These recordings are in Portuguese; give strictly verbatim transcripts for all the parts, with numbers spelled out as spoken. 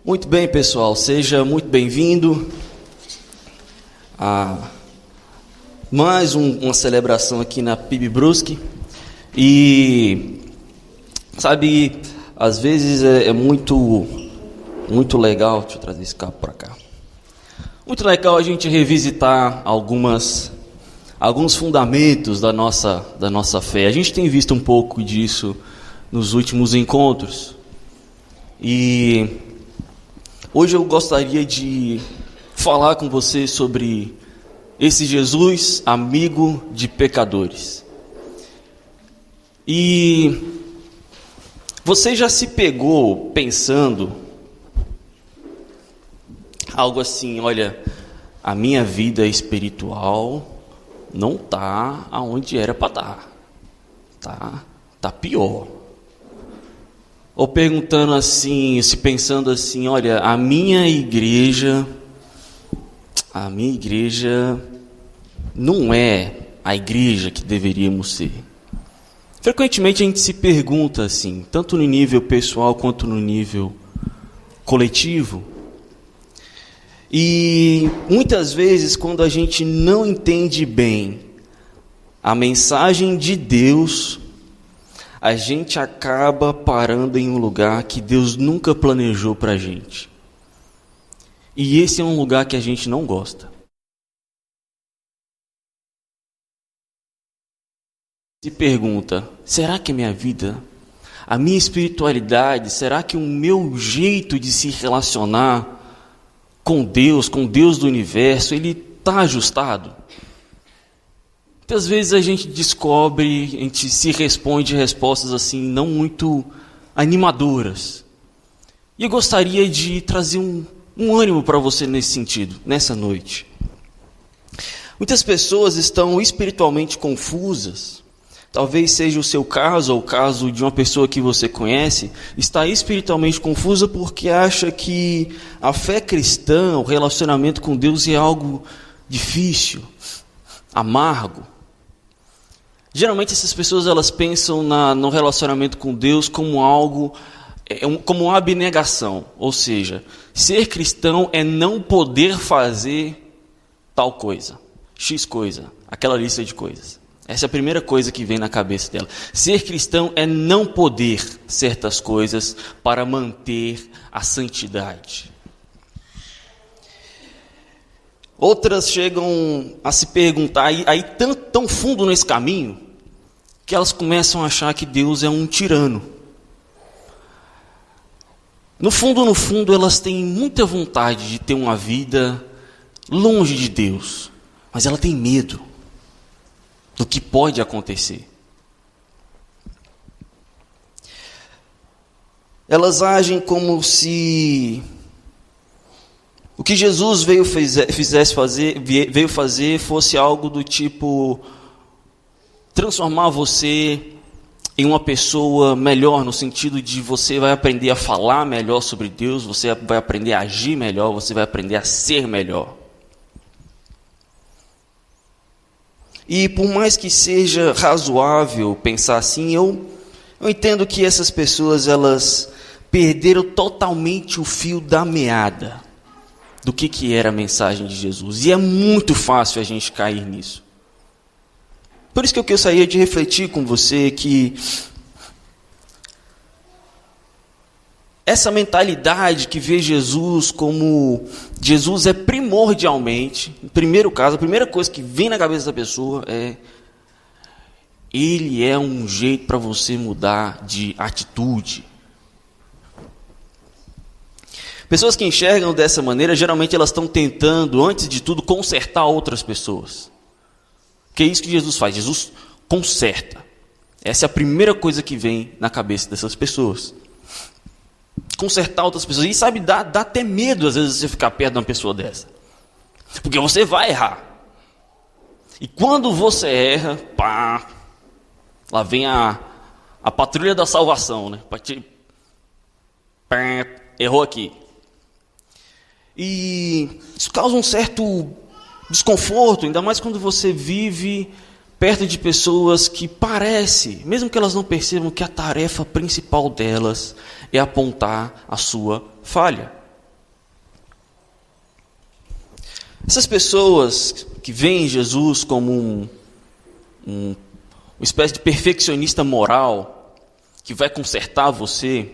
Muito bem, pessoal, seja muito bem-vindo a mais um, uma celebração aqui na P I B Brusque. E, sabe, às vezes é, é muito, muito legal, deixa eu trazer esse carro para cá, muito legal a gente revisitar algumas, alguns fundamentos da nossa, da nossa fé. A gente tem visto um pouco disso nos últimos encontros. E hoje eu gostaria de falar com você sobre esse Jesus, amigo de pecadores. E você já se pegou pensando algo assim: olha, a minha vida espiritual não está aonde era para estar, tá, tá pior. Ou perguntando assim, se pensando assim, olha, a minha igreja, a minha igreja não é a igreja que deveríamos ser. Frequentemente a gente se pergunta assim, tanto no nível pessoal quanto no nível coletivo. E muitas vezes, quando a gente não entende bem a mensagem de Deus, a gente acaba parando em um lugar que Deus nunca planejou para a gente. E esse é um lugar que a gente não gosta. Se pergunta, será que a minha vida, a minha espiritualidade, será que o meu jeito de se relacionar com Deus, com Deus do universo, ele está ajustado? Muitas vezes a gente descobre, a gente se responde respostas assim, não muito animadoras. E eu gostaria de trazer um, um ânimo para você nesse sentido, nessa noite. Muitas pessoas estão espiritualmente confusas. Talvez seja o seu caso, ou o caso de uma pessoa que você conhece, está espiritualmente confusa porque acha que a fé cristã, o relacionamento com Deus é algo difícil, amargo. Geralmente essas pessoas elas pensam na, no relacionamento com Deus como algo, é um, como uma abnegação. Ou seja, ser cristão é não poder fazer tal coisa, X coisa, aquela lista de coisas. Essa é a primeira coisa que vem na cabeça dela. Ser cristão é não poder certas coisas para manter a santidade. Outras chegam a se perguntar, aí, aí tão, tão fundo nesse caminho, que elas começam a achar que Deus é um tirano. No fundo, no fundo, elas têm muita vontade de ter uma vida longe de Deus, mas ela tem medo do que pode acontecer. Elas agem como se o que Jesus veio fizesse fazer, veio fazer fosse algo do tipo transformar você em uma pessoa melhor, no sentido de você vai aprender a falar melhor sobre Deus, você vai aprender a agir melhor, você vai aprender a ser melhor. E por mais que seja razoável pensar assim, eu, eu entendo que essas pessoas elas perderam totalmente o fio da meada do que, que era a mensagem de Jesus. E é muito fácil a gente cair nisso. Por isso que eu gostaria de refletir com você que essa mentalidade que vê Jesus como Jesus é primordialmente, no primeiro caso, a primeira coisa que vem na cabeça da pessoa é ele é um jeito para você mudar de atitude. Pessoas que enxergam dessa maneira, geralmente elas estão tentando, antes de tudo, consertar outras pessoas. Que é isso que Jesus faz, Jesus conserta. Essa é a primeira coisa que vem na cabeça dessas pessoas. Consertar outras pessoas. E sabe, dá, dá até medo às vezes você ficar perto de uma pessoa dessa. Porque você vai errar. E quando você erra, pá, lá vem a, a patrulha da salvação, né? Pá, errou aqui. E isso causa um certo desconforto, ainda mais quando você vive perto de pessoas que parece, mesmo que elas não percebam, que a tarefa principal delas é apontar a sua falha. Essas pessoas que veem Jesus como um, um, uma espécie de perfeccionista moral, que vai consertar você,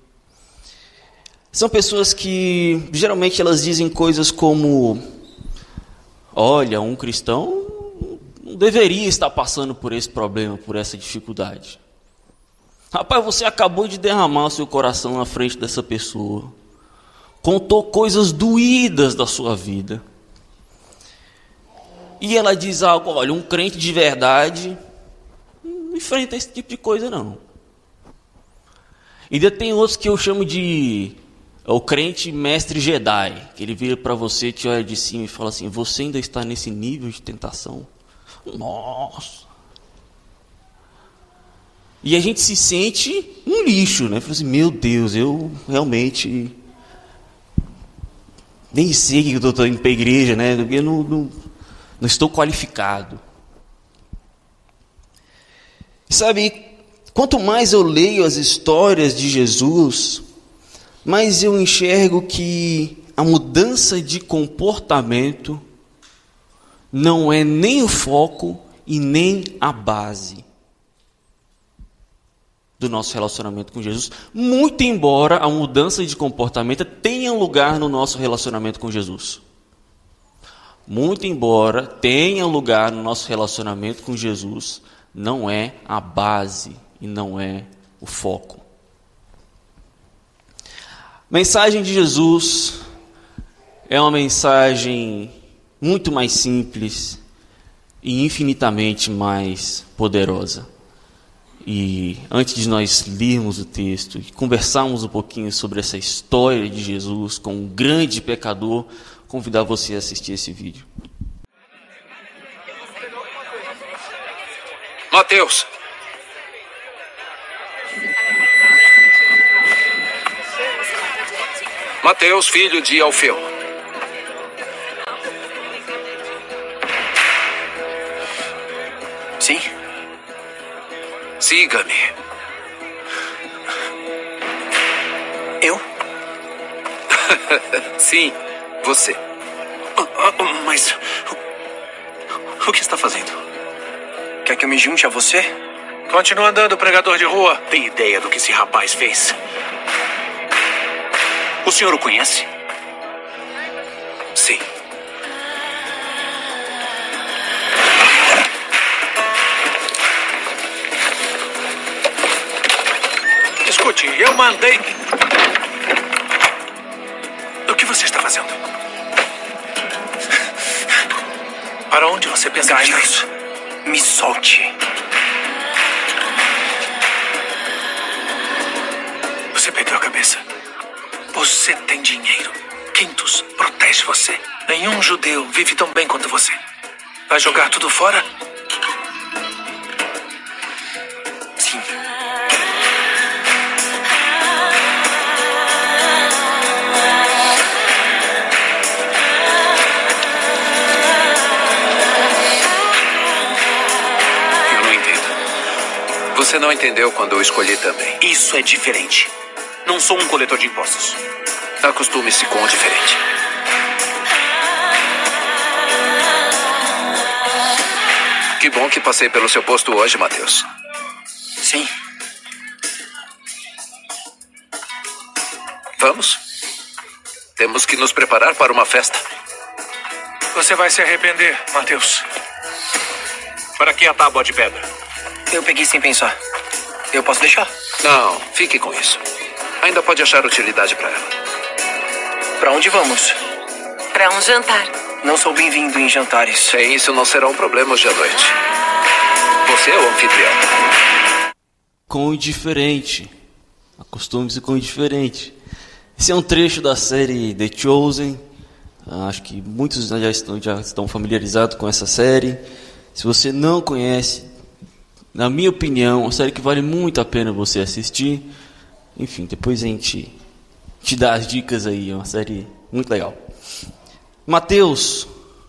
são pessoas que geralmente elas dizem coisas como: olha, um cristão não deveria estar passando por esse problema, por essa dificuldade. Rapaz, você acabou de derramar o seu coração na frente dessa pessoa, contou coisas doídas da sua vida, e ela diz algo: olha, um crente de verdade não enfrenta esse tipo de coisa não. E ainda tem outros que eu chamo de o crente mestre Jedi, que ele vira para você, te olha de cima e fala assim: você ainda está nesse nível de tentação? Nossa! E a gente se sente um lixo, né? Fala assim: meu Deus, eu realmente nem sei que eu estou indo para a igreja, né? Eu não, não, não estou qualificado. Sabe, quanto mais eu leio as histórias de Jesus, mais eu enxergo que a mudança de comportamento não é nem o foco e nem a base do nosso relacionamento com Jesus, muito embora a mudança de comportamento tenha lugar no nosso relacionamento com Jesus. Muito embora tenha lugar no nosso relacionamento com Jesus, não é a base e não é o foco. A mensagem de Jesus é uma mensagem muito mais simples e infinitamente mais poderosa. E antes de nós lermos o texto e conversarmos um pouquinho sobre essa história de Jesus com um grande pecador, convidar você a assistir esse vídeo. Mateus. Mateus, filho de Alfeu. Sim? Siga-me. Eu? Sim, você. Mas... O que está fazendo? Quer que eu me junte a você? Continua andando, pregador de rua. Tem ideia do que esse rapaz fez? O senhor o conhece? Sim. Escute, eu mandei... O que você está fazendo? Para onde você pensa que está Gaius, me solte. Você perdeu a cabeça. Você tem dinheiro. Quintus protege você. Nenhum judeu vive tão bem quanto você. Vai jogar tudo fora? Sim. Eu não entendo. Você não entendeu quando eu escolhi também. Isso é diferente. Não sou um coletor de impostos. Acostume-se com o diferente. Que bom que passei pelo seu posto hoje, Mateus. Sim. Vamos? Temos que nos preparar para uma festa. Você vai se arrepender, Mateus. Para que a tábua de pedra? Eu peguei sem pensar. Eu posso deixar? Não, fique com isso. Ainda pode achar utilidade para ela. Para onde vamos? Para um jantar. Não sou bem-vindo em jantares. Sem isso não será um problema hoje à noite. Você é o anfitrião. Com o diferente. Acostume-se com o diferente. Esse é um trecho da série The Chosen. Acho que muitos já estão, já estão familiarizados com essa série. Se você não conhece, na minha opinião, é uma série que vale muito a pena você assistir. Enfim, depois a gente te dá as dicas aí. É uma série muito legal. Mateus.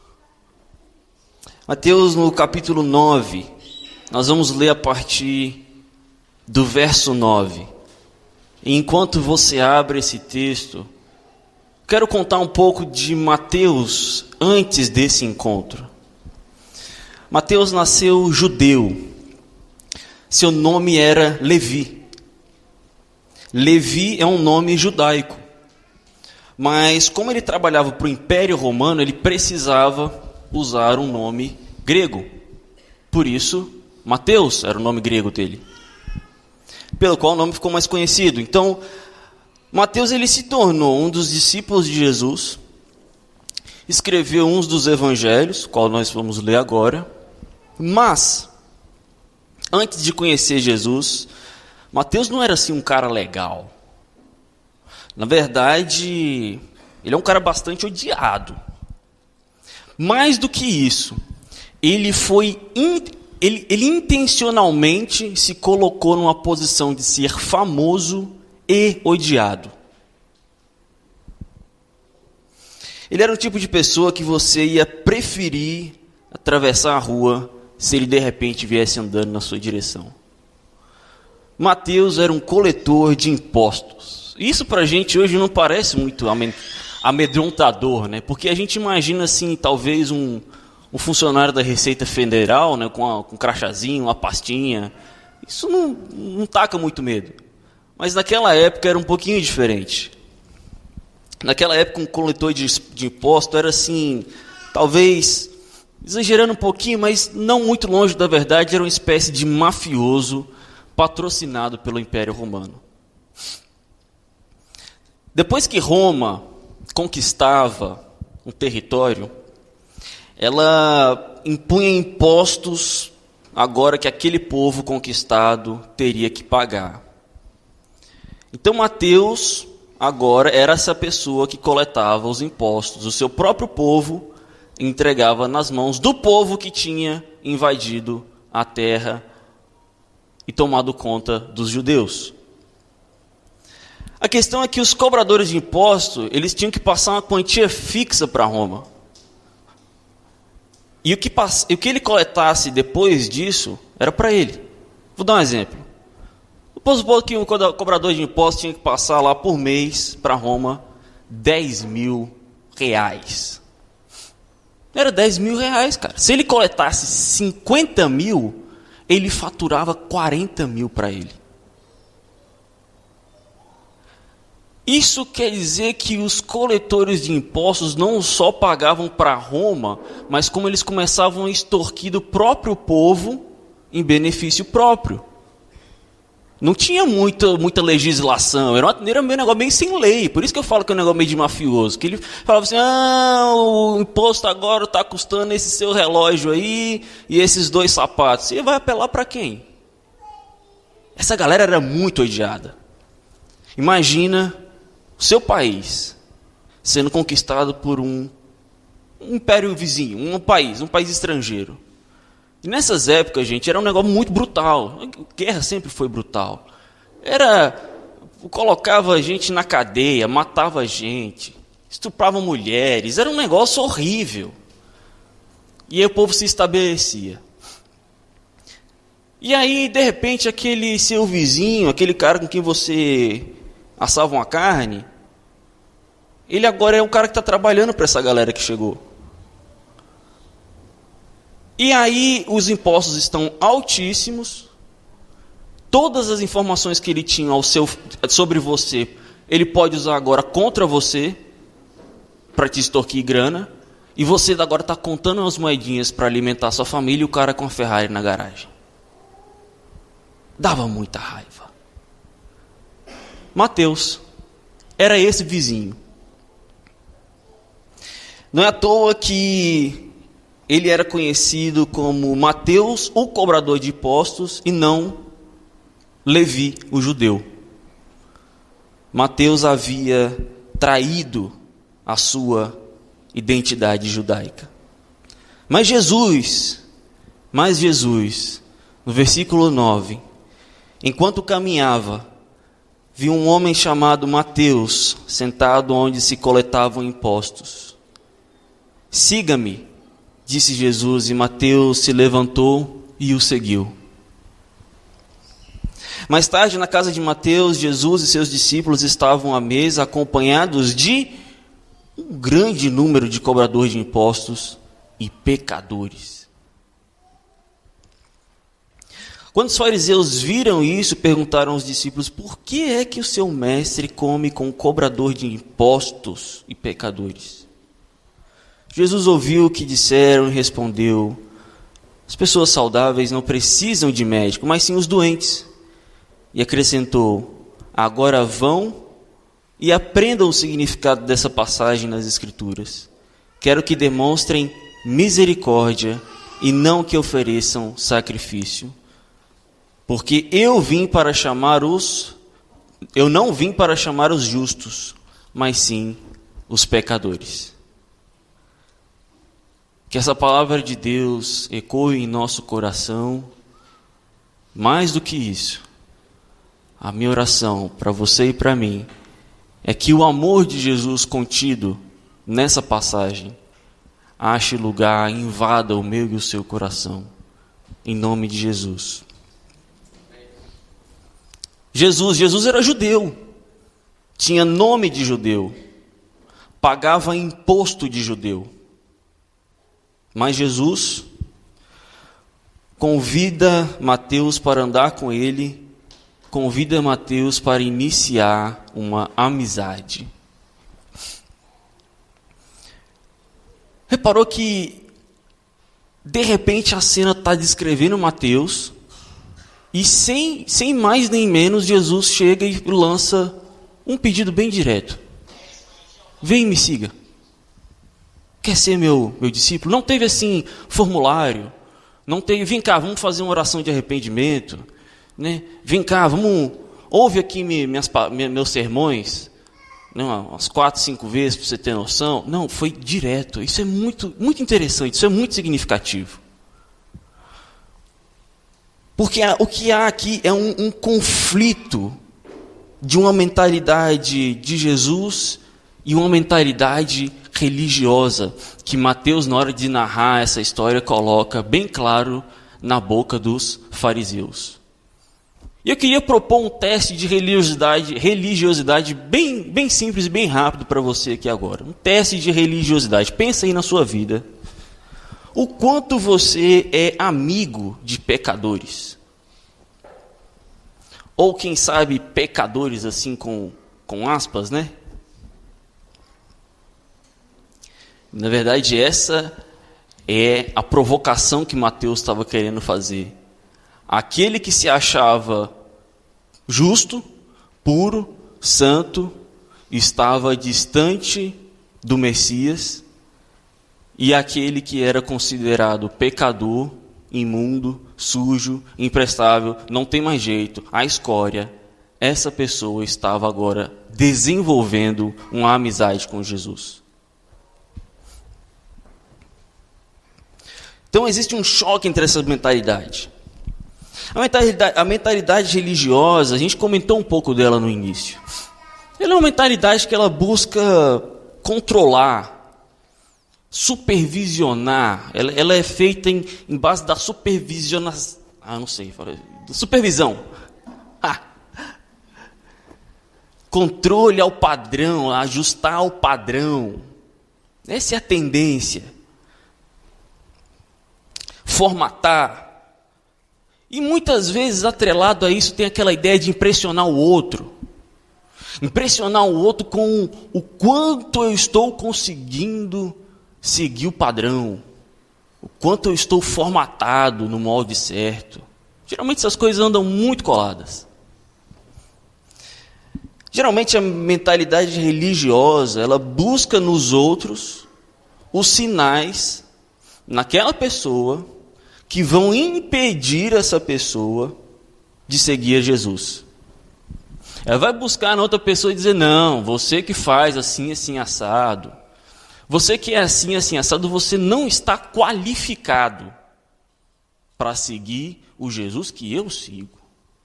Mateus no capítulo nove. Nós vamos ler a partir do verso nove. E enquanto você abre esse texto, quero contar um pouco de Mateus antes desse encontro. Mateus nasceu judeu. Seu nome era Levi. Levi é um nome judaico. Mas como ele trabalhava para o Império Romano, ele precisava usar um nome grego. Por isso, Mateus era o nome grego dele, pelo qual o nome ficou mais conhecido. Então, Mateus ele se tornou um dos discípulos de Jesus, escreveu uns dos evangelhos, qual nós vamos ler agora, mas, antes de conhecer Jesus, Mateus não era assim um cara legal. Na verdade, ele é um cara bastante odiado. Mais do que isso, ele foi in, ele, ele intencionalmente se colocou numa posição de ser famoso e odiado. Ele era um tipo de pessoa que você ia preferir atravessar a rua se ele de repente viesse andando na sua direção. Mateus era um coletor de impostos. Isso pra gente hoje não parece muito amedrontador, né? Porque a gente imagina assim, talvez um, um funcionário da Receita Federal, né, com, a, com um crachazinho, uma pastinha. Isso não, não taca muito medo. Mas naquela época era um pouquinho diferente. Naquela época um coletor de, de impostos era assim, talvez, exagerando um pouquinho, mas não muito longe da verdade, era uma espécie de mafioso patrocinado pelo Império Romano. Depois que Roma conquistava um território, ela impunha impostos agora que aquele povo conquistado teria que pagar. Então Mateus agora era essa pessoa que coletava os impostos. O seu próprio povo entregava nas mãos do povo que tinha invadido a terra e tomado conta dos judeus. A questão é que os cobradores de impostos, eles tinham que passar uma quantia fixa para Roma. E o que, pass... e o que ele coletasse depois disso era para ele. Vou dar um exemplo. Supor que um cobrador de impostos tinha que passar lá por mês para Roma dez mil reais. Era dez mil reais, cara. Se ele coletasse cinquenta mil, ele faturava quarenta mil para ele. Isso quer dizer que os coletores de impostos não só pagavam para Roma, mas como eles começavam a extorquir do próprio povo em benefício próprio. Não tinha muita, muita legislação, era, uma, era um negócio meio sem lei, por isso que eu falo que é um negócio meio de mafioso, que ele falava assim, ah, o imposto agora está custando esse seu relógio aí e esses dois sapatos. Você vai apelar para quem? Essa galera era muito odiada. Imagina o seu país sendo conquistado por um, um império vizinho, um país, um país estrangeiro. E nessas épocas, gente, era um negócio muito brutal. A guerra sempre foi brutal. Era, colocava a gente na cadeia, matava a gente, estuprava mulheres, era um negócio horrível. E aí o povo se estabelecia. E aí, de repente, aquele seu vizinho, aquele cara com quem você assava uma carne, ele agora é um cara que está trabalhando para essa galera que chegou. E aí os impostos estão altíssimos, todas as informações que ele tinha ao seu, sobre você, ele pode usar agora contra você, para te extorquir grana, e você agora está contando umas moedinhas para alimentar sua família e o cara com a Ferrari na garagem. Dava muita raiva. Mateus era esse vizinho. Não é à toa que ele era conhecido como Mateus, o cobrador de impostos, e não Levi, o judeu. Mateus havia traído a sua identidade judaica. Mas Jesus, mas Jesus, no versículo nove, enquanto caminhava, viu um homem chamado Mateus sentado onde se coletavam impostos. Siga-me, disse Jesus, e Mateus se levantou e o seguiu. Mais tarde, na casa de Mateus, Jesus e seus discípulos estavam à mesa, acompanhados de um grande número de cobradores de impostos e pecadores. Quando os fariseus viram isso, perguntaram aos discípulos: por que é que o seu mestre come com cobrador de impostos e pecadores? Jesus ouviu o que disseram e respondeu: as pessoas saudáveis não precisam de médico, mas sim os doentes. E acrescentou: agora vão e aprendam o significado dessa passagem nas Escrituras. Quero que demonstrem misericórdia e não que ofereçam sacrifício. Porque eu vim para chamar os... Eu não vim para chamar os justos, mas sim os pecadores. Que essa palavra de Deus ecoe em nosso coração. Mais do que isso, a minha oração para você e para mim é que o amor de Jesus contido nessa passagem ache lugar, invada o meu e o seu coração. Em nome de Jesus. Jesus, Jesus era judeu, tinha nome de judeu, pagava imposto de judeu. Mas Jesus convida Mateus para andar com ele, convida Mateus para iniciar uma amizade. Reparou que, de repente, a cena está descrevendo Mateus, e sem, sem mais nem menos, Jesus chega e lança um pedido bem direto: vem e me siga. Quer ser meu, meu discípulo? Não teve assim formulário, não teve, vem cá, vamos fazer uma oração de arrependimento, né? Vem cá, vamos, ouve aqui minhas, meus sermões, né? Umas quatro, cinco vezes para você ter noção. Não, foi direto. Isso é muito, muito interessante, isso é muito significativo. Porque o que há aqui é um, um conflito de uma mentalidade de Jesus e uma mentalidade religiosa que Mateus, na hora de narrar essa história, coloca bem claro na boca dos fariseus. E eu queria propor um teste de religiosidade, religiosidade bem, bem simples e bem rápido para você aqui agora. Um teste de religiosidade. Pensa aí na sua vida. O quanto você é amigo de pecadores? Ou quem sabe pecadores assim com, com aspas, né? Na verdade, essa é a provocação que Mateus estava querendo fazer. Aquele que se achava justo, puro, santo, estava distante do Messias, e aquele que era considerado pecador, imundo, sujo, imprestável, não tem mais jeito, a escória, essa pessoa estava agora desenvolvendo uma amizade com Jesus. Então existe um choque entre essa mentalidade. A mentalidade, a mentalidade religiosa, a gente comentou um pouco dela no início. Ela é uma mentalidade que ela busca controlar, supervisionar. Ela, ela é feita em, em base da supervisionação. Ah, não sei. Supervisão. Ah. Controle ao padrão, ajustar ao padrão. Essa é a tendência. Formatar. E muitas vezes, atrelado a isso, tem aquela ideia de impressionar o outro. Impressionar o outro com o quanto eu estou conseguindo seguir o padrão. O quanto eu estou formatado no molde certo. Geralmente essas coisas andam muito coladas. Geralmente a mentalidade religiosa, ela busca nos outros os sinais naquela pessoa que vão impedir essa pessoa de seguir a Jesus. Ela vai buscar na outra pessoa e dizer: não, você que faz assim, assim, assado. Você que é assim, assim, assado, você não está qualificado para seguir o Jesus que eu sigo.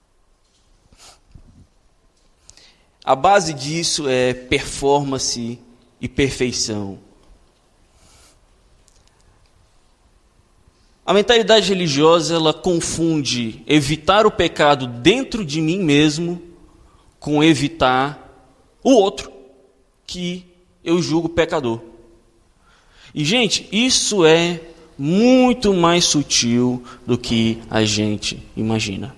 A base disso é performance e perfeição. A mentalidade religiosa, ela confunde evitar o pecado dentro de mim mesmo com evitar o outro que eu julgo pecador. E, gente, isso é muito mais sutil do que a gente imagina.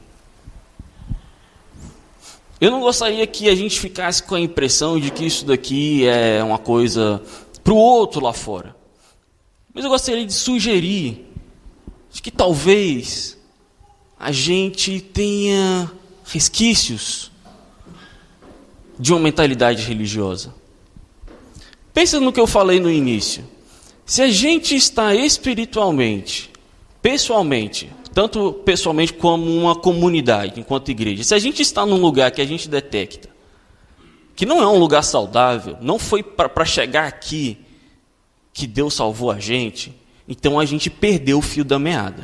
Eu não gostaria que a gente ficasse com a impressão de que isso daqui é uma coisa para o outro lá fora. Mas eu gostaria de sugerir de que talvez a gente tenha resquícios de uma mentalidade religiosa. Pensa no que eu falei no início. Se a gente está espiritualmente, pessoalmente, tanto pessoalmente como uma comunidade, enquanto igreja, se a gente está num lugar que a gente detecta que não é um lugar saudável, não foi para chegar aqui que Deus salvou a gente, então a gente perdeu o fio da meada.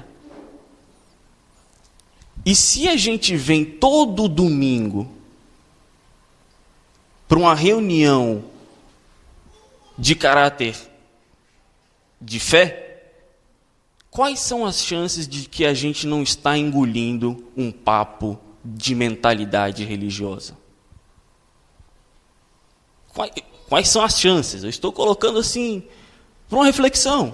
E se a gente vem todo domingo para uma reunião de caráter de fé, quais são as chances de que a gente não está engolindo um papo de mentalidade religiosa? Quais, quais são as chances? Eu estou colocando assim para uma reflexão.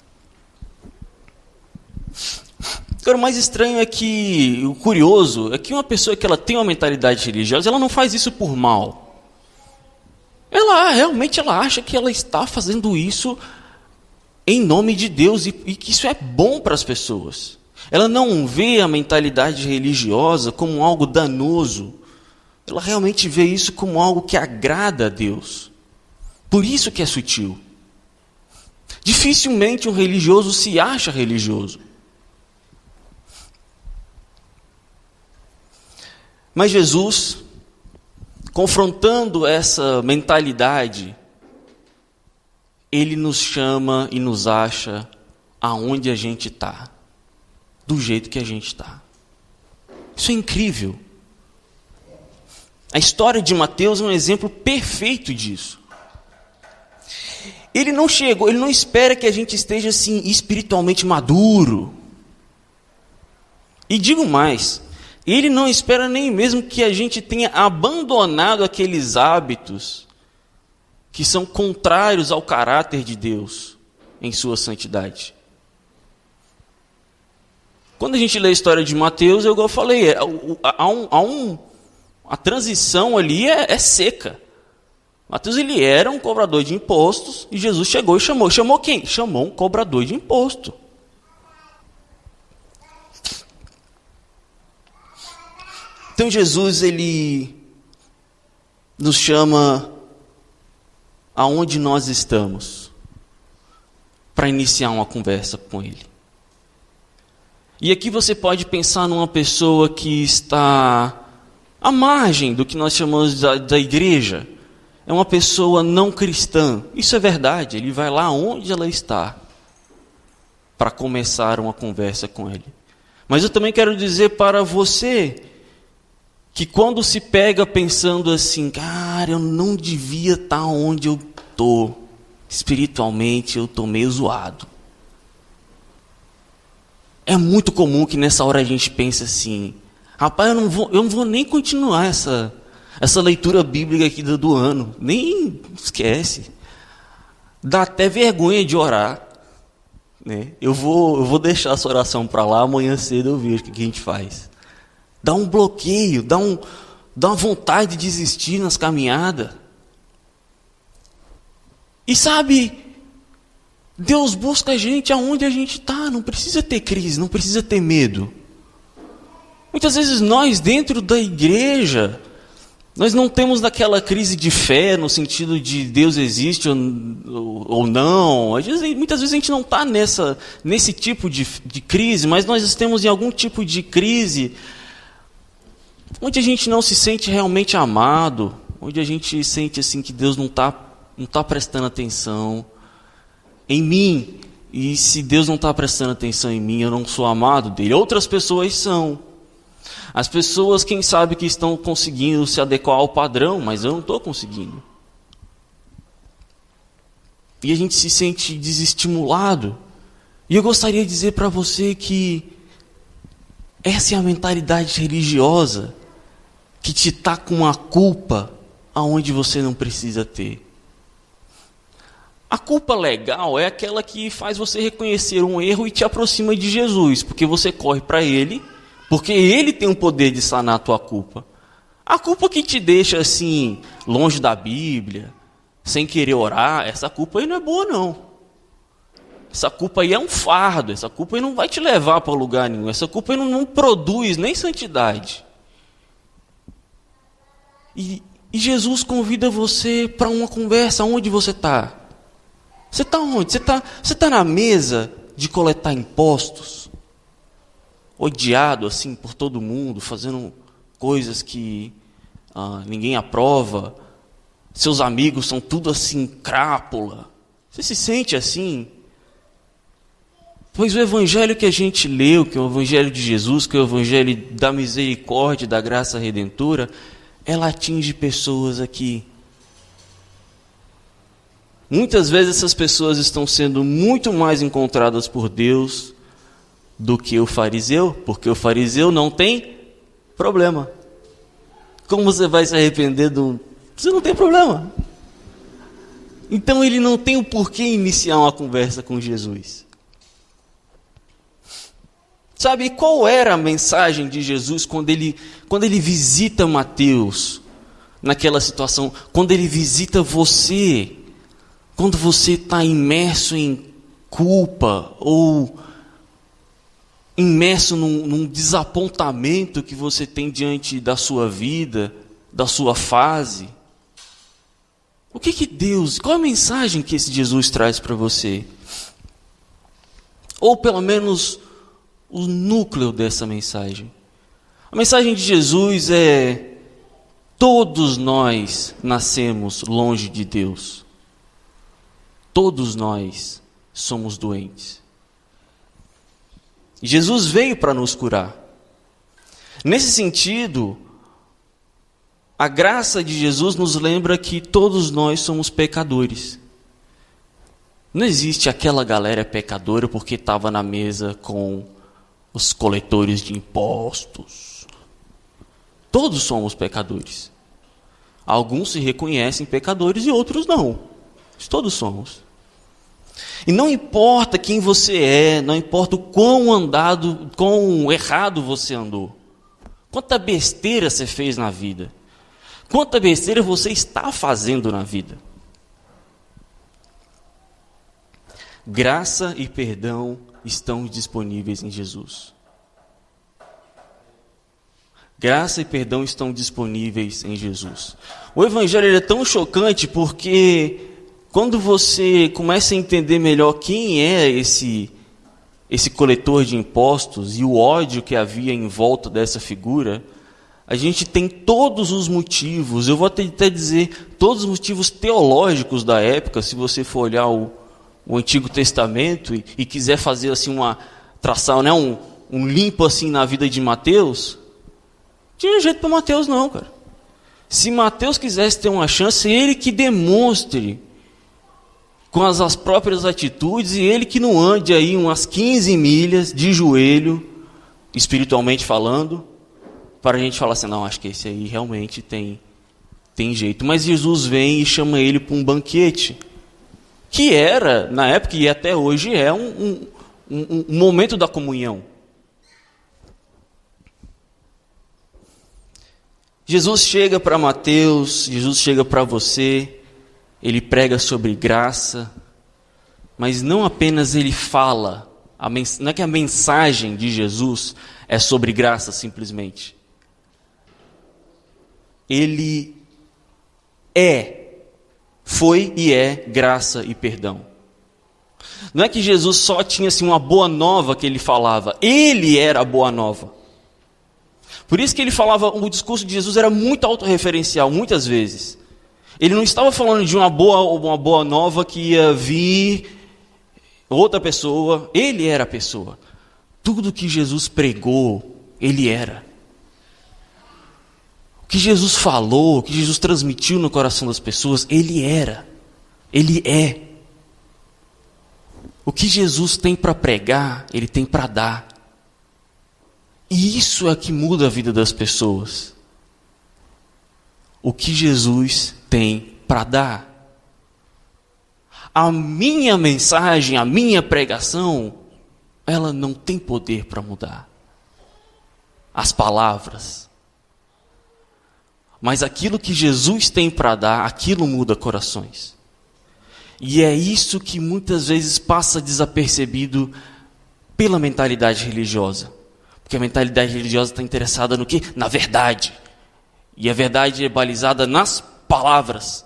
Agora, o mais estranho é que, o curioso, é que uma pessoa que ela tem uma mentalidade religiosa, ela não faz isso por mal. Ela realmente ela acha que ela está fazendo isso em nome de Deus e, e que isso é bom para as pessoas. Ela não vê a mentalidade religiosa como algo danoso. Ela realmente vê isso como algo que agrada a Deus. Por isso que é sutil. Dificilmente um religioso se acha religioso. Mas Jesus, confrontando essa mentalidade, Ele nos chama e nos acha aonde a gente está, do jeito que a gente está. Isso é incrível. A história de Mateus é um exemplo perfeito disso. Ele não chegou, ele não espera que a gente esteja assim espiritualmente maduro. E digo mais, ele não espera nem mesmo que a gente tenha abandonado aqueles hábitos que são contrários ao caráter de Deus em sua santidade. Quando a gente lê a história de Mateus, eu falei, há um, há um, a transição ali é, é seca. Mateus ele era um cobrador de impostos e Jesus chegou e chamou. Chamou quem? Chamou um cobrador de imposto. Então Jesus ele nos chama aonde nós estamos para iniciar uma conversa com Ele. E aqui você pode pensar numa pessoa que está à margem do que nós chamamos da, da igreja. É uma pessoa não cristã. Isso é verdade. Ele vai lá onde ela está para começar uma conversa com Ele. Mas eu também quero dizer para você que quando se pega pensando assim, cara, eu não devia estar onde eu estou, espiritualmente eu estou meio zoado. É muito comum que nessa hora a gente pense assim, rapaz, eu não vou, eu não vou nem continuar essa, essa leitura bíblica aqui do, do ano, nem esquece. Dá até vergonha de orar. Né? Eu, vou, eu vou deixar essa oração para lá, amanhã cedo eu vejo o que a gente faz. Dá um bloqueio, dá, um, dá uma vontade de desistir nas caminhadas. E sabe, Deus busca a gente aonde a gente está, não precisa ter crise, não precisa ter medo. Muitas vezes nós dentro da igreja, nós não temos daquela crise de fé, no sentido de Deus existe ou, ou não. Às vezes, muitas vezes a gente não está nesse tipo de, de crise, mas nós estamos em algum tipo de crise onde a gente não se sente realmente amado, onde a gente sente assim que Deus não está não tá prestando atenção em mim. E se Deus não está prestando atenção em mim, eu não sou amado dele. Outras pessoas são. As pessoas, quem sabe, que estão conseguindo se adequar ao padrão, mas eu não estou conseguindo. E a gente se sente desestimulado. E eu gostaria de dizer para você que essa é a mentalidade religiosa que te está com uma culpa aonde você não precisa ter. A culpa legal é aquela que faz você reconhecer um erro e te aproxima de Jesus, porque você corre para Ele, porque Ele tem o poder de sanar a tua culpa. A culpa que te deixa assim, longe da Bíblia, sem querer orar, essa culpa aí não é boa não. Essa culpa aí é um fardo, essa culpa aí não vai te levar para lugar nenhum, essa culpa aí não, não produz nem santidade. E, e Jesus convida você para uma conversa. Onde você está? Você está onde? Você está você tá na mesa de coletar impostos? Odiado assim por todo mundo, fazendo coisas que ah, ninguém aprova. Seus amigos são tudo assim, crápula. Você se sente assim? Pois o evangelho que a gente leu, que é o evangelho de Jesus, que é o evangelho da misericórdia, da graça redentora, ela atinge pessoas aqui. Muitas vezes essas pessoas estão sendo muito mais encontradas por Deus do que o fariseu, porque o fariseu não tem problema. Como você vai se arrepender de um... Você não tem problema. Então ele não tem o porquê iniciar uma conversa com Jesus. Sabe qual era a mensagem de Jesus quando ele, quando ele visita Mateus, naquela situação, quando ele visita você, quando você está imerso em culpa ou imerso num, num desapontamento que você tem diante da sua vida, da sua fase? O que que Deus, qual a mensagem que esse Jesus traz para você? Ou pelo menos o núcleo dessa mensagem. A mensagem de Jesus é: todos nós nascemos longe de Deus. Todos nós somos doentes. Jesus veio para nos curar. Nesse sentido, a graça de Jesus nos lembra que todos nós somos pecadores. Não existe aquela galera pecadora porque estava na mesa com os coletores de impostos. Todos somos pecadores. Alguns se reconhecem pecadores e outros não. Todos somos. E não importa quem você é, não importa o quão andado, quão errado você andou, quanta besteira você fez na vida, quanta besteira você está fazendo na vida. Graça e perdão estão disponíveis em Jesus. Graça e perdão estão disponíveis em Jesus. O Evangelho é tão chocante porque quando você começa a entender melhor quem é esse, esse coletor de impostos e o ódio que havia em volta dessa figura, a gente tem todos os motivos, eu vou até dizer, todos os motivos teológicos da época, se você for olhar o, o Antigo Testamento e, e quiser fazer assim uma, traçar, né, um, um limpo assim na vida de Mateus, não tinha jeito para Mateus não, cara. Se Mateus quisesse ter uma chance, ele que demonstre com as, as próprias atitudes, e ele que não ande aí umas quinze milhas de joelho, espiritualmente falando, para a gente falar assim, não, acho que esse aí realmente tem, tem jeito. Mas Jesus vem e chama ele para um banquete, que era, na época e até hoje é, um, um, um, um momento da comunhão. Jesus chega para Mateus, Jesus chega para você, ele prega sobre graça, mas não apenas ele fala, a mens- não é que a mensagem de Jesus é sobre graça simplesmente. Ele é, foi e é graça e perdão. Não é que Jesus só tinha assim, uma boa nova que ele falava, ele era a boa nova. Por isso que ele falava, o discurso de Jesus era muito autorreferencial, muitas vezes. Ele não estava falando de uma boa, uma boa nova que ia vir outra pessoa. Ele era a pessoa. Tudo que Jesus pregou, ele era. O que Jesus falou, o que Jesus transmitiu no coração das pessoas, ele era. Ele é. O que Jesus tem para pregar, ele tem para dar. E isso é que muda a vida das pessoas. O que Jesus tem para dar. a minha mensagem, a minha pregação, ela não tem poder para mudar as palavras. Mas aquilo que Jesus tem para dar, aquilo muda corações. E é isso que muitas vezes passa desapercebido pela mentalidade religiosa. Porque a mentalidade religiosa está interessada no quê? Na verdade. E a verdade é balizada nas palavras.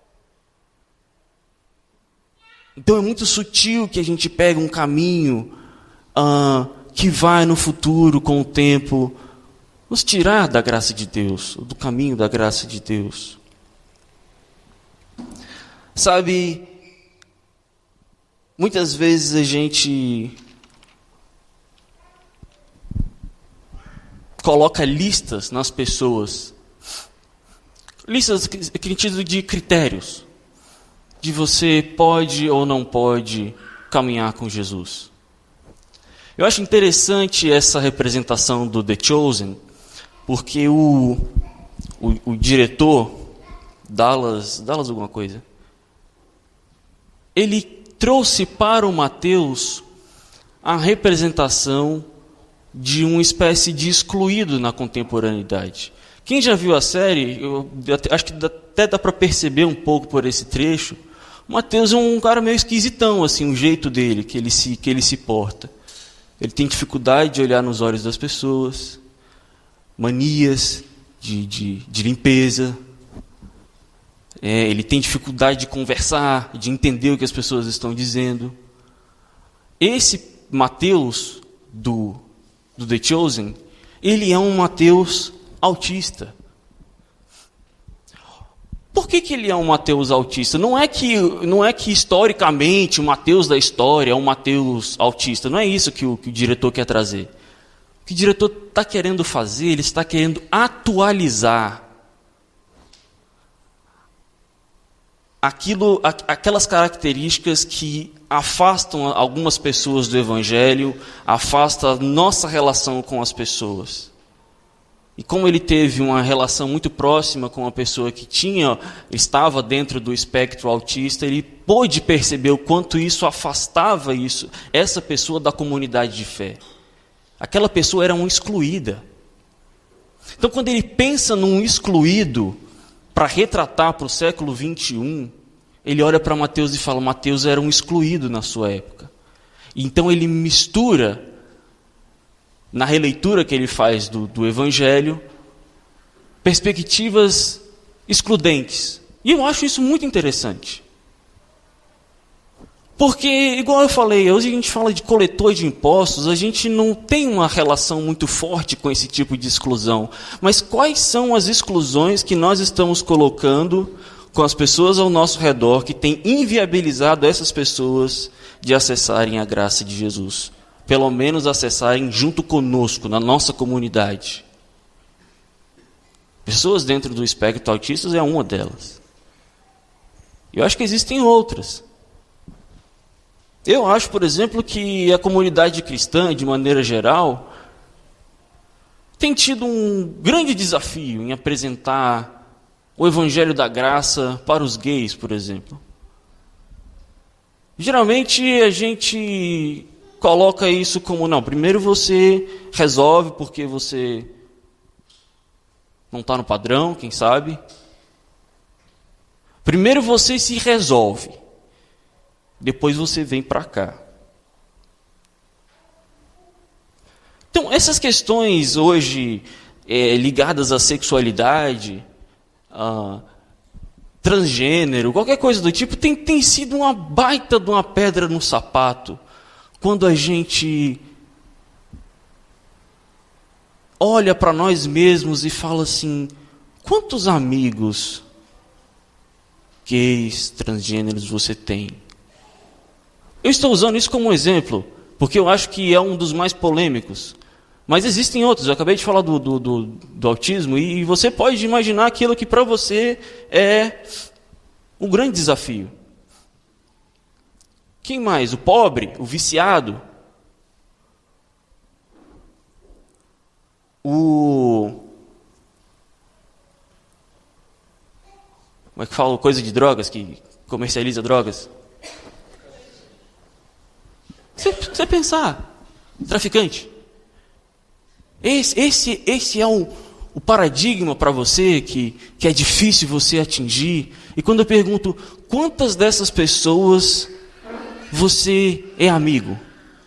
Então é muito sutil que a gente pega um caminho uh, que vai no futuro, com o tempo, nos tirar da graça de Deus, do caminho da graça de Deus. Sabe, muitas vezes a gente coloca listas nas pessoas, listas no sentido de critérios, de você pode ou não pode caminhar com Jesus. Eu acho interessante essa representação do The Chosen, porque o, o, o diretor, Dallas, Dallas alguma coisa, ele trouxe para o Mateus a representação de uma espécie de excluído na contemporaneidade. Quem já viu a série, eu acho que até dá para perceber um pouco por esse trecho, o Mateus é um cara meio esquisitão, assim, o jeito dele, que ele se, que ele se porta. Ele tem dificuldade de olhar nos olhos das pessoas, manias de, de, de limpeza, é, ele tem dificuldade de conversar, de entender o que as pessoas estão dizendo. Esse Mateus do, do The Chosen, ele é um Mateus autista. Por que, que ele é um Mateus autista? Não é que, não é que historicamente o Mateus da história é um Mateus autista. Não é isso que o, que o diretor quer trazer. O que o diretor está querendo fazer, ele está querendo atualizar aquilo, aquelas características que afastam algumas pessoas do Evangelho, afastam a nossa relação com as pessoas. E como ele teve uma relação muito próxima com uma pessoa que tinha, estava dentro do espectro autista, ele pôde perceber o quanto isso afastava isso, essa pessoa da comunidade de fé. Aquela pessoa era uma excluída. Então, quando ele pensa num excluído, para retratar para o século vinte e um, ele olha para Mateus e fala, Mateus era um excluído na sua época. Então ele mistura, na releitura que ele faz do, do Evangelho, perspectivas excludentes. E eu acho isso muito interessante. Porque, igual eu falei, hoje a gente fala de coletor de impostos, a gente não tem uma relação muito forte com esse tipo de exclusão. Mas quais são as exclusões que nós estamos colocando com as pessoas ao nosso redor, que tem inviabilizado essas pessoas de acessarem a graça de Jesus? Pelo menos acessarem junto conosco, na nossa comunidade. Pessoas dentro do espectro autista é uma delas. Eu acho que existem outras. Eu acho, por exemplo, que a comunidade cristã, de maneira geral, tem tido um grande desafio em apresentar o Evangelho da Graça para os gays, por exemplo. Geralmente a gente coloca isso como, não, primeiro você resolve porque você não está no padrão, quem sabe. Primeiro você se resolve. Depois você vem para cá. Então, essas questões hoje é, ligadas à sexualidade, a transgênero, qualquer coisa do tipo, tem, tem sido uma baita de uma pedra no sapato. Quando a gente olha para nós mesmos e fala assim, quantos amigos gays, transgêneros você tem? Eu estou usando isso como um exemplo, porque eu acho que é um dos mais polêmicos. Mas existem outros. Eu acabei de falar do, do, do, do autismo, e você pode imaginar aquilo que para você é um grande desafio. Quem mais? O pobre? O viciado? O... Como é que fala? Coisa de drogas, que comercializa drogas? você pensar. Traficante. Esse, esse, esse é o, o paradigma para você que, que é difícil você atingir. E quando eu pergunto, quantas dessas pessoas você é amigo?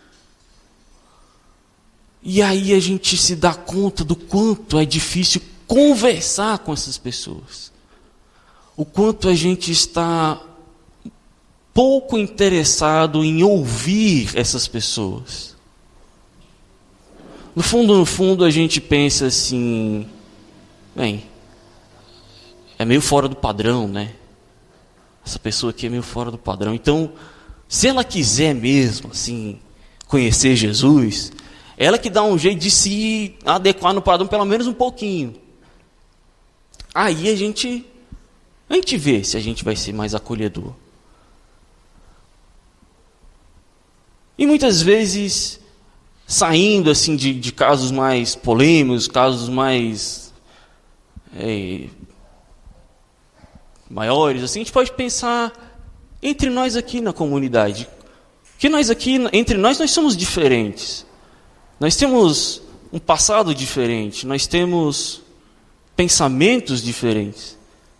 E aí a gente se dá conta do quanto é difícil conversar com essas pessoas. O quanto a gente está pouco interessado em ouvir essas pessoas. No fundo, no fundo, a gente pensa assim, bem, é meio fora do padrão, né? Essa pessoa aqui é meio fora do padrão. Então, se ela quiser mesmo, assim, conhecer Jesus, ela que dá um jeito de se adequar no padrão, pelo menos um pouquinho. Aí a gente, a gente vê se a gente vai ser mais acolhedor. E muitas vezes, saindo assim de, de casos mais polêmicos, casos mais é, maiores, assim, a gente pode pensar entre nós aqui na comunidade. Que nós aqui, entre nós, nós somos diferentes. Nós temos um passado diferente, nós temos pensamentos diferentes.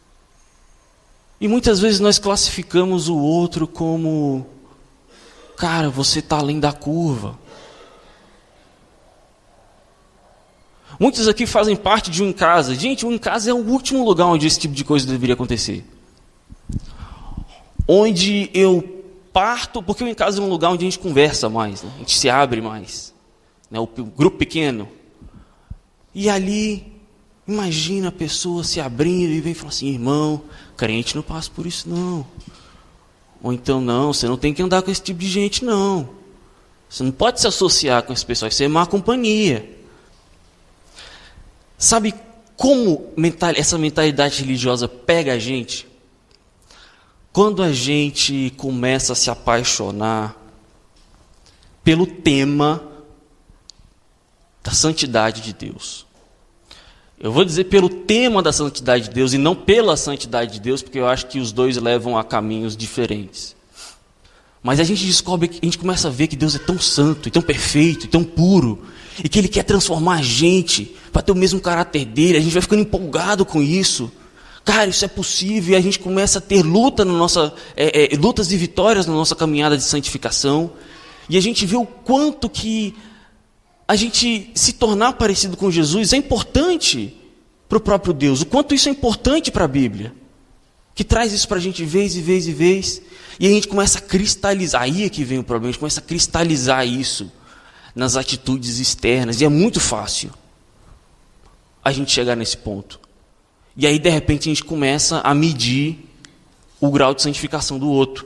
E muitas vezes nós classificamos o outro como, cara, você está além da curva. Muitos aqui fazem parte de um em casa. Gente, um em casa é o último lugar onde esse tipo de coisa deveria acontecer. Onde eu parto, porque o em casa é um lugar onde a gente conversa mais, né? A gente se abre mais. Né? O grupo pequeno. E ali, imagina a pessoa se abrindo e vem falar assim, irmão, crente não passa por isso não. Ou então, não, você não tem que andar com esse tipo de gente não. Você não pode se associar com esse pessoal, isso é má companhia. Sabe como mental, essa mentalidade religiosa pega a gente? Quando a gente começa a se apaixonar pelo tema da santidade de Deus. Eu vou dizer pelo tema da santidade de Deus e não pela santidade de Deus, porque eu acho que os dois levam a caminhos diferentes. Mas a gente descobre, a gente começa a ver que Deus é tão santo, e tão perfeito, e tão puro, e que Ele quer transformar a gente para ter o mesmo caráter dele. A gente vai ficando empolgado com isso. Cara, isso é possível. E a gente começa a ter luta na nossa, é, é, lutas e vitórias na nossa caminhada de santificação. E a gente vê o quanto que a gente se tornar parecido com Jesus é importante para o próprio Deus. O quanto isso é importante para a Bíblia. Que traz isso para a gente vez e vez e vez. E a gente começa a cristalizar. Aí é que vem o problema. A gente começa a cristalizar isso nas atitudes externas. E é muito fácil a gente chegar nesse ponto. E aí, de repente, a gente começa a medir o grau de santificação do outro.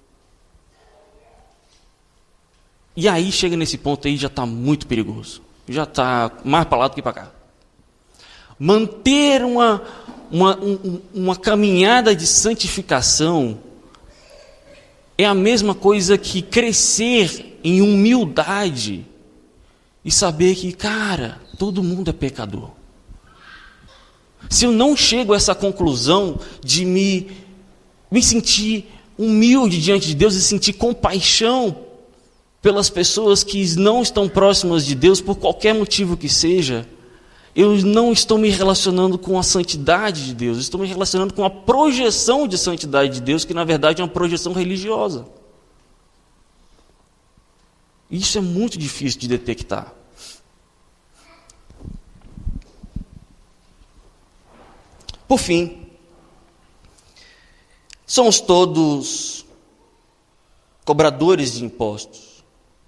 E aí, chega nesse ponto aí, já está muito perigoso. Já está mais para lá do que para cá. Manter uma, uma, um, uma caminhada de santificação é a mesma coisa que crescer em humildade e saber que, cara, todo mundo é pecador. Se eu não chego a essa conclusão de me, me sentir humilde diante de Deus e sentir compaixão pelas pessoas que não estão próximas de Deus, por qualquer motivo que seja, eu não estou me relacionando com a santidade de Deus, eu estou me relacionando com a projeção de santidade de Deus, que na verdade é uma projeção religiosa. Isso é muito difícil de detectar. Por fim, somos todos cobradores de impostos.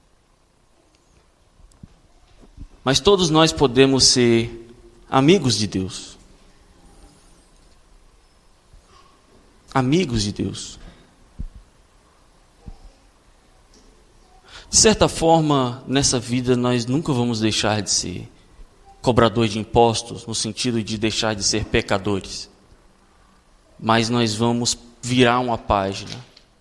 Mas todos nós podemos ser amigos de Deus. Amigos de Deus. De certa forma, nessa vida, nós nunca vamos deixar de ser cobrador de impostos, no sentido de deixar de ser pecadores. Mas nós vamos virar uma página,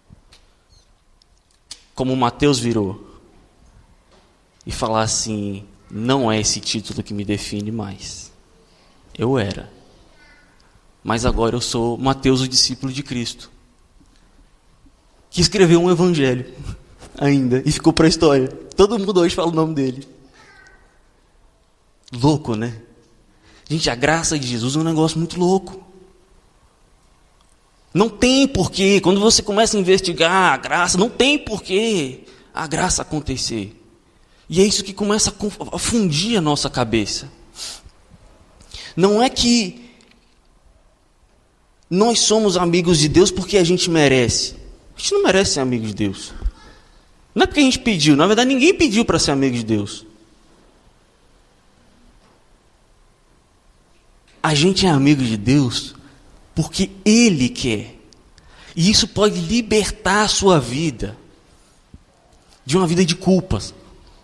como Mateus virou, e falar assim, não é esse título que me define mais. Eu era. Mas agora eu sou Mateus, o discípulo de Cristo, que escreveu um evangelho. ainda, e ficou para a história. Todo mundo hoje fala o nome dele. Louco, né? Gente, a graça de Jesus é um negócio muito louco. Não tem porquê, quando você começa a investigar a graça, não tem porquê a graça acontecer. E é isso que começa a fundir a nossa cabeça. Não é que nós somos amigos de Deus porque a gente merece. A gente não merece ser amigo de Deus. Não é porque a gente pediu, na verdade ninguém pediu para ser amigo de Deus. A gente é amigo de Deus porque Ele quer. E isso pode libertar a sua vida de uma vida de culpas.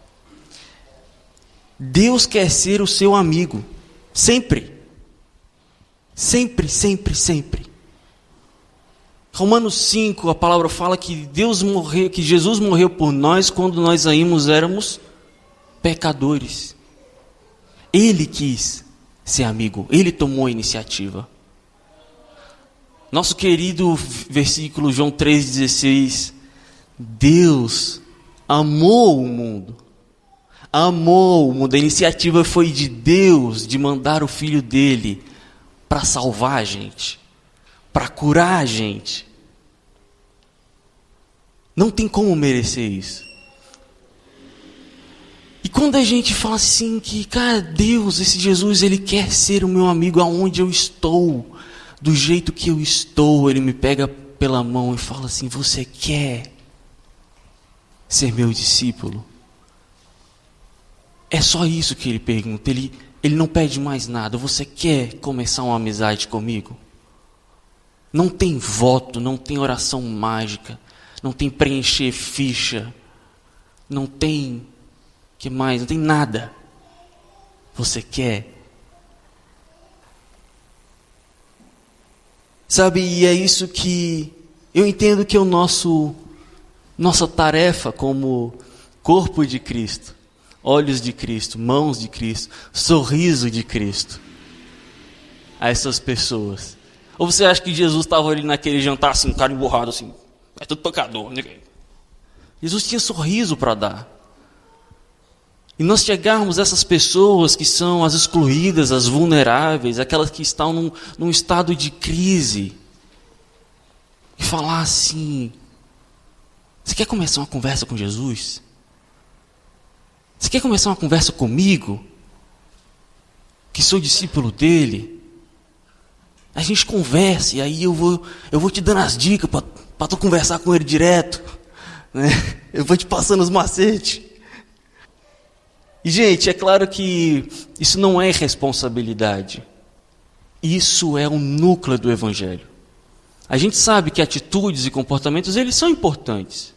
Deus quer ser o seu amigo. Sempre. Sempre, sempre, sempre. Romanos cinco, a palavra fala que Deus morreu, que Jesus morreu por nós quando nós ainda éramos pecadores. Ele quis ser amigo, Ele tomou a iniciativa. Nosso querido versículo João três dezesseis, Deus amou o mundo, amou o mundo, a iniciativa foi de Deus de mandar o Filho dele para salvar a gente, para curar a gente. Não tem como merecer isso. E quando a gente fala assim que, cara, Deus, esse Jesus, Ele quer ser o meu amigo aonde eu estou, do jeito que eu estou, Ele me pega pela mão e fala assim, você quer ser meu discípulo? É só isso que Ele pergunta, Ele, ele não pede mais nada, você quer começar uma amizade comigo? Não tem voto, não tem oração mágica, não tem preencher ficha, não tem... que mais? Não tem nada. Você quer? Sabe, e é isso que eu entendo que é o nosso nossa tarefa como corpo de Cristo, olhos de Cristo, mãos de Cristo, sorriso de Cristo a essas pessoas. Ou você acha que Jesus estava ali naquele jantar assim, cara emburrado assim, é tudo pecador, né? Jesus tinha sorriso para dar. E nós chegarmos a essas pessoas que são as excluídas, as vulneráveis, aquelas que estão num, num estado de crise, e falar assim, você quer começar uma conversa com Jesus? Você quer começar uma conversa comigo? Que sou discípulo dele? A gente conversa, e aí eu vou, eu vou te dando as dicas para tu conversar com ele direto, né? Eu vou te passando os macetes. E, gente, é claro que isso não é responsabilidade. Isso é o núcleo do Evangelho. A gente sabe que atitudes e comportamentos, eles são importantes.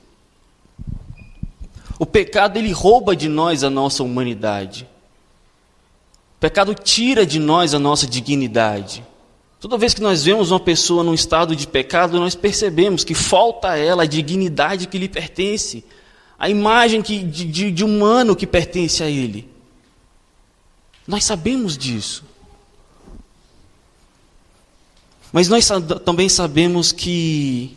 O pecado, ele rouba de nós a nossa humanidade. O pecado tira de nós a nossa dignidade. Toda vez que nós vemos uma pessoa num estado de pecado, nós percebemos que falta a ela a dignidade que lhe pertence. A imagem que, de, de humano que pertence a Ele. Nós sabemos disso. Mas nós também sabemos que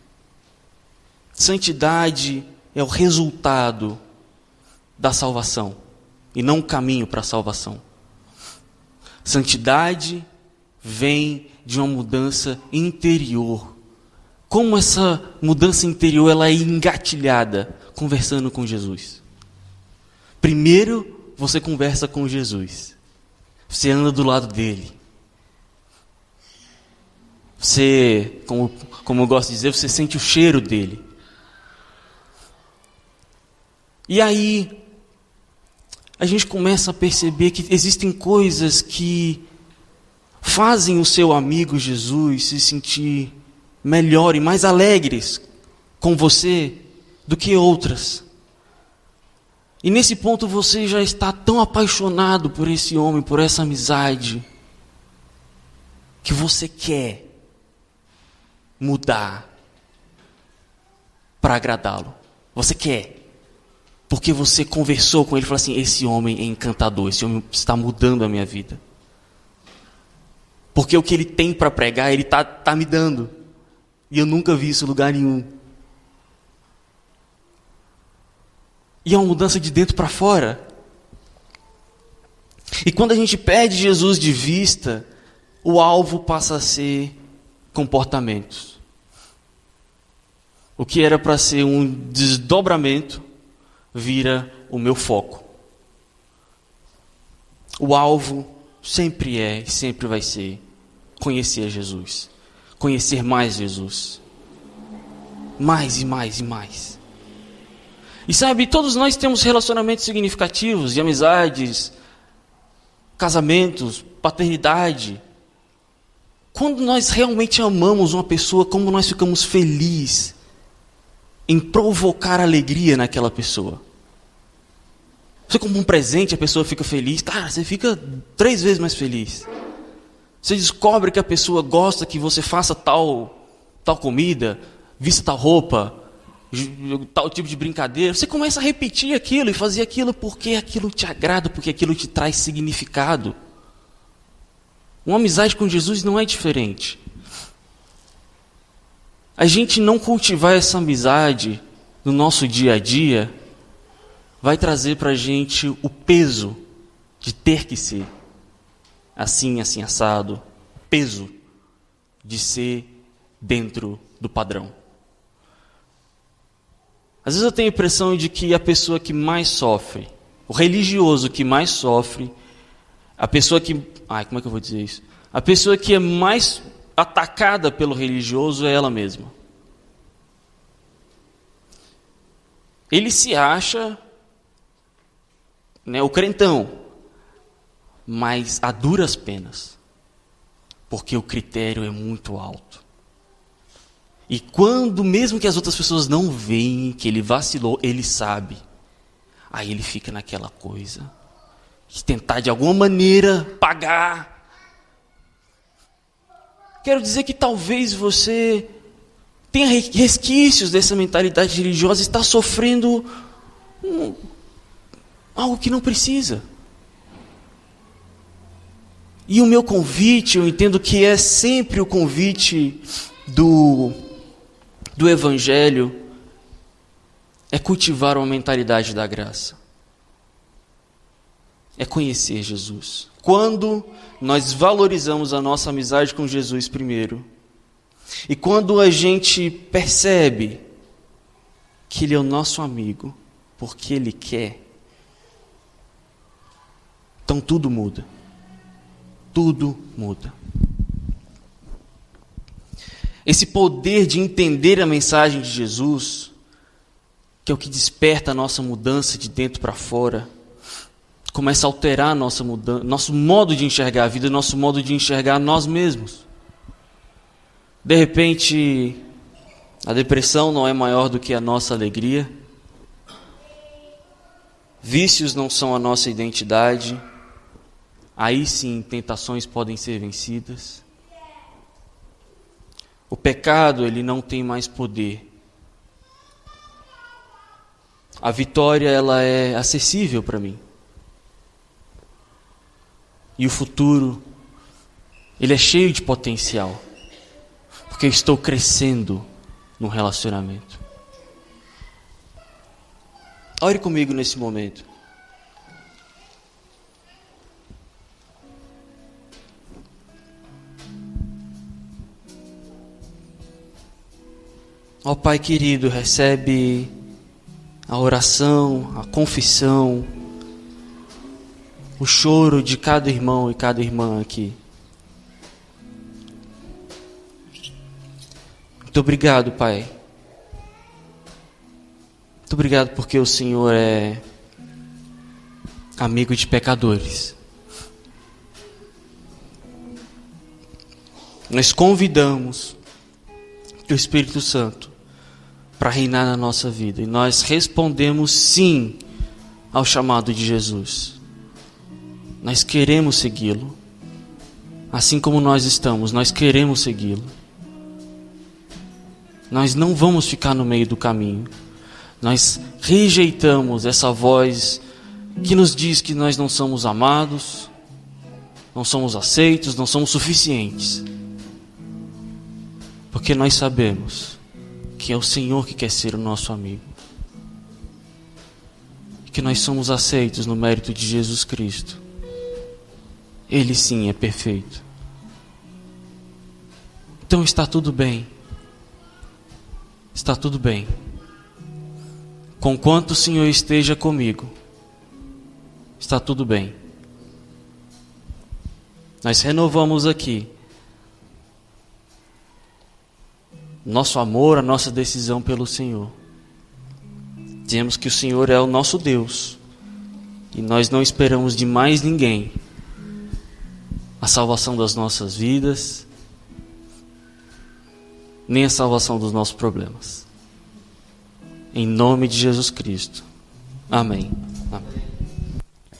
santidade é o resultado da salvação e não o caminho para a salvação. Santidade vem de uma mudança interior. Como essa mudança interior ela é engatilhada? Conversando com Jesus. Primeiro, você conversa com Jesus. Você anda do lado dele. Você, como, como eu gosto de dizer, você sente o cheiro dele. E aí, a gente começa a perceber que existem coisas que fazem o seu amigo Jesus se sentir melhor e mais alegres com você do que outras. E nesse ponto você já está tão apaixonado por esse homem, por essa amizade, que você quer mudar para agradá-lo. Você quer. Porque você conversou com ele e falou assim, esse homem é encantador, esse homem está mudando a minha vida. Porque o que ele tem para pregar, ele está tá me dando. E eu nunca vi isso em lugar nenhum. E é uma mudança de dentro para fora. E quando a gente perde Jesus de vista, o alvo passa a ser comportamentos. O que era para ser um desdobramento vira o meu foco. O alvo sempre é e sempre vai ser conhecer Jesus. Conhecer mais Jesus. Mais e mais e mais. E sabe, todos nós temos relacionamentos significativos de amizades, casamentos, paternidade. Quando nós realmente amamos uma pessoa, como nós ficamos felizes em provocar alegria naquela pessoa. Você compra um presente, a pessoa fica feliz. Cara, você fica três vezes mais feliz. Você descobre que a pessoa gosta que você faça tal, tal comida, vista tal roupa, tal tipo de brincadeira. Você começa a repetir aquilo e fazer aquilo porque aquilo te agrada, porque aquilo te traz significado. Uma amizade com Jesus não é diferente. A gente não cultivar essa amizade no nosso dia a dia vai trazer para a gente o peso de ter que ser assim, assim, assado. Peso de ser dentro do padrão. Às vezes eu tenho a impressão de que a pessoa que mais sofre, o religioso que mais sofre, a pessoa que... Ai, como é que eu vou dizer isso? A pessoa que é mais atacada pelo religioso é ela mesma. Ele se acha, né, o crentão, mas a duras penas, porque o critério é muito alto. E quando, mesmo que as outras pessoas não veem que ele vacilou, ele sabe. Aí ele fica naquela coisa, de tentar de alguma maneira pagar. Quero dizer que talvez você tenha resquícios dessa mentalidade religiosa, está sofrendo um, algo que não precisa. E o meu convite, eu entendo que é sempre o convite do, do Evangelho, é cultivar uma mentalidade da graça. É conhecer Jesus. Quando nós valorizamos a nossa amizade com Jesus primeiro, e quando a gente percebe que Ele é o nosso amigo, porque Ele quer, então tudo muda. Tudo muda. Esse poder de entender a mensagem de Jesus, que é o que desperta a nossa mudança de dentro para fora, começa a alterar a nossa mudança, nosso modo de enxergar a vida, nosso modo de enxergar nós mesmos. De repente, a depressão não é maior do que a nossa alegria. Vícios não são a nossa identidade. Aí sim, tentações podem ser vencidas. O pecado, ele não tem mais poder. A vitória, ela é acessível para mim. E o futuro, ele é cheio de potencial. Porque eu estou crescendo no relacionamento. Ore comigo nesse momento. Ó Pai querido, recebe a oração, a confissão, o choro de cada irmão e cada irmã aqui. Muito obrigado, Pai. Muito obrigado porque o Senhor é amigo de pecadores. Nós convidamos o Espírito Santo para reinar na nossa vida. E nós respondemos sim ao chamado de Jesus. Nós queremos segui-lo. Assim como nós estamos, nós queremos segui-lo. Nós não vamos ficar no meio do caminho. Nós rejeitamos essa voz que nos diz que nós não somos amados, não somos aceitos, não somos suficientes. Porque nós sabemos que é o Senhor que quer ser o nosso amigo. que nós somos aceitos no mérito de Jesus Cristo. Ele sim é perfeito. Então está tudo bem. Está tudo bem. Conquanto o Senhor esteja comigo, está tudo bem. Nós renovamos aqui nosso amor, a nossa decisão pelo Senhor. Dizemos que o Senhor é o nosso Deus e nós não esperamos de mais ninguém a salvação das nossas vidas, nem a salvação dos nossos problemas. Em nome de Jesus Cristo. Amém. Amém.